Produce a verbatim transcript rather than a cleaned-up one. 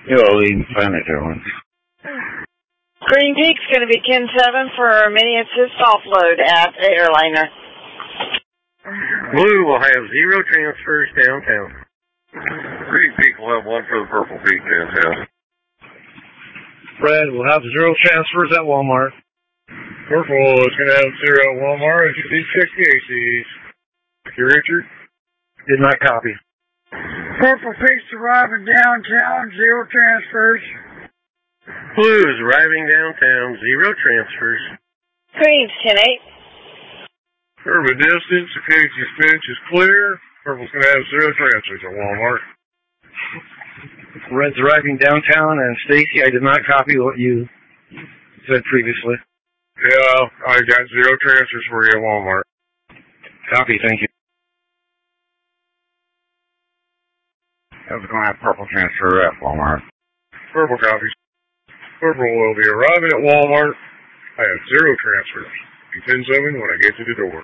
You'll leave Planet Airlines. Green Peak's going to be ten seven for mini assist offload at the airliner. Blue will have zero transfers downtown. Green Peak will have one for the Purple Peak downtown. Red will have zero transfers at Walmart. Purple is going to have zero at Walmart. If you check the A Cs. You, Richard? Did not copy. Purple Peak's arriving downtown, zero transfers. Blue is arriving downtown, zero transfers. Green's ten eight. Urban distance, the Casey's Finch is clear. Purple's going to have zero transfers at Walmart. Red's arriving downtown, and Stacy, I did not copy what you said previously. Yeah, I got zero transfers for you at Walmart. Copy, thank you. I was going to have Purple transfer at Walmart. Purple copies. Purple will be arriving at Walmart. I have zero transfers. Be ten seven when I get to the door.